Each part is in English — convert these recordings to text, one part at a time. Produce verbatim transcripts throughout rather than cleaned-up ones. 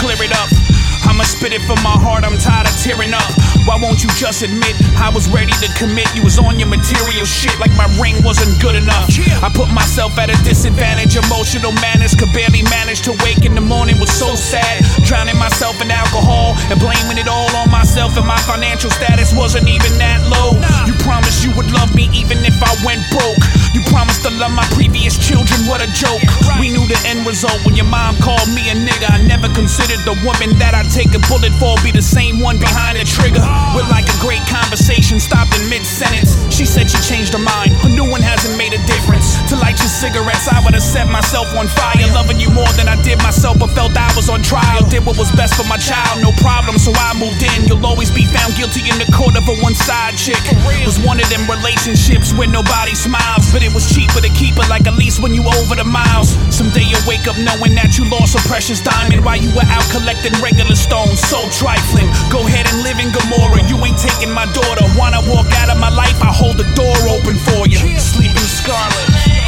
clear it up. I'ma spit it from my heart, I'm tired of tearing up. Why won't you just admit I was ready to commit? You was on your material shit like my ring wasn't good enough. I put myself at a disadvantage, emotional madness, could barely manage to wake in the morning, was so sad. Drowning myself in alcohol and blaming it all on myself, and my financial status wasn't even that low. You promised you would love me even if I went broke. You promised to love my previous children, what a joke. We knew the end result when your mom called me a nigga. I never considered the woman that I'd take a bullet for be the same one behind the trigger. We're like a great conversation stopped in mid-sentence. She said she changed her mind, her new one hasn't made a difference. To light your cigarettes, I would've set myself on fire. Loving you more than I did myself, but felt I was on trial. Did what was best for my child, no problem, so I moved in. You'll always be found guilty in the court of a one-side chick. Was one of them relationships where nobody smiles, but it was cheaper to keep it like a lease when you over the miles. Someday you'll wake up knowing that you lost a precious diamond while you were out collecting regular stones. So trifling, go ahead and live in Gomorrah. You ain't taking my daughter. Wanna walk out of my life, I hold the door open for you. Sleeping Scarlet.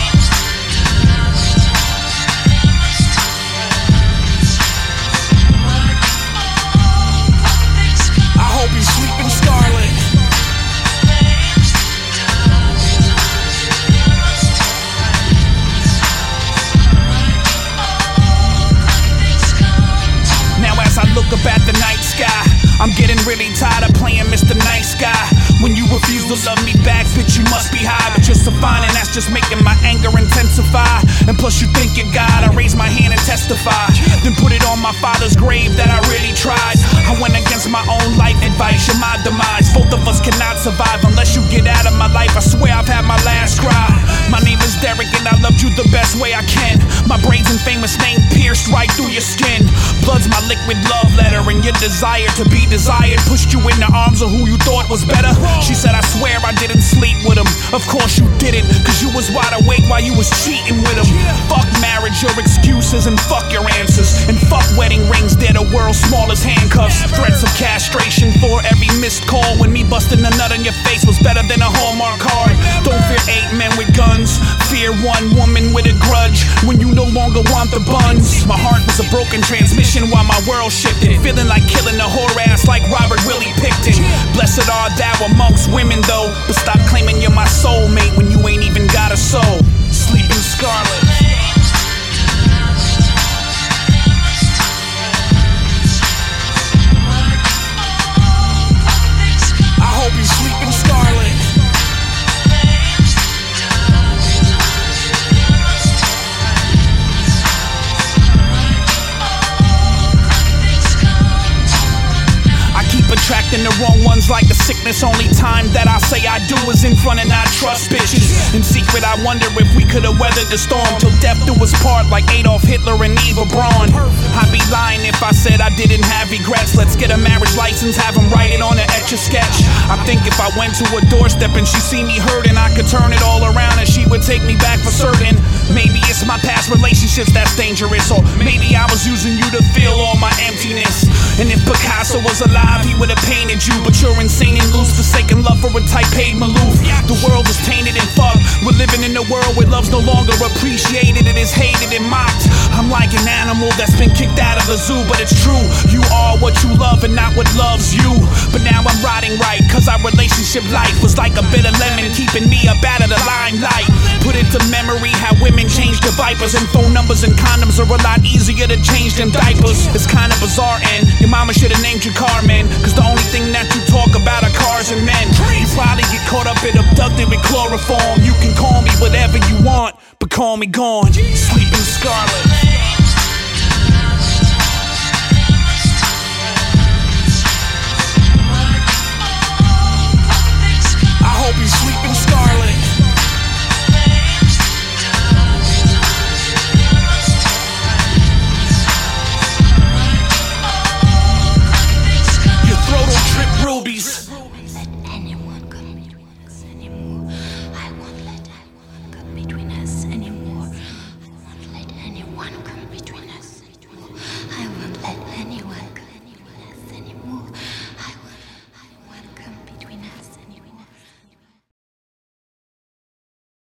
I hope you sleeping Scarlet. Now as I look up at the night sky, I'm getting really tired of playing Mister Nice Guy. When you refuse to love me back, bitch, you must be high. But you're so fine and that's just making my anger intensify. And plus you think you're God, I raise my hand and testify. Then put it on my father's grave that I really tried. I went against my own life advice, you're my demise. Both of us cannot survive unless you get out of my life. I swear I've had my last cry. My name is Derek and I loved you the best way I can. My braids and famous name pierced right through your skin. Blood's my liquid love letter, and your desire to be desired pushed you in the arms of who you thought was better. She said I swear I didn't sleep with him. Of course you didn't, cause you was wide awake while you was cheating with him. Fuck marriage, your excuses, and fuck your answers. And fuck wedding rings, they're the world's smallest handcuffs. Threats of castration for every missed call. When me busting a nut in your face was better than a Hallmark card. Don't fear eight men with guns, fear one woman with a grudge. When you no longer want the buns. My heart was a broken transmission while my world shifted. Feeling like killing a whore ass like Robert Willie Picton. Blessed are thou amongst women though, but stop claiming you're my soulmate when you ain't even got a soul. Sleeping Scarlet. I hope you sleeping Scarlet. Attracting the wrong ones like the sickness. Only time that I say I do is in front and I trust bitches. In secret I wonder if we could've weathered the storm till death do us part like Adolf Hitler and Eva Braun. I'd be lying if I said I didn't have regrets. Let's get a marriage license, have them write it on an Etch-a-Sketch. I think if I went to a doorstep and she see me hurting, I could turn it all around and she would take me back for certain. Maybe it's my past relationships that's dangerous, or maybe I was using you to fill all my emptiness. And if Picasso was alive, he would've painted you, but you're insane and loose, forsaken love for a type paid Maloof. The world is tainted and fucked. We're living in a world where love's no longer appreciated, it is hated and mocked. I'm like an animal that's been kicked out of the zoo, but it's true. You are what you love and not what loves you. But now I'm riding right, cause our relationship life was like a bitter lemon, keeping me up out of the limelight. Put it to memory how women change the vipers, and phone numbers and condoms are a lot easier to change than diapers. It's kinda bizarre, and your mama should've named you Carmen, cause the only thing that you talk about are cars and men. You probably get caught up and abducted with chloroform. You can call me whatever you want, but call me gone. Sleeping Scarlet.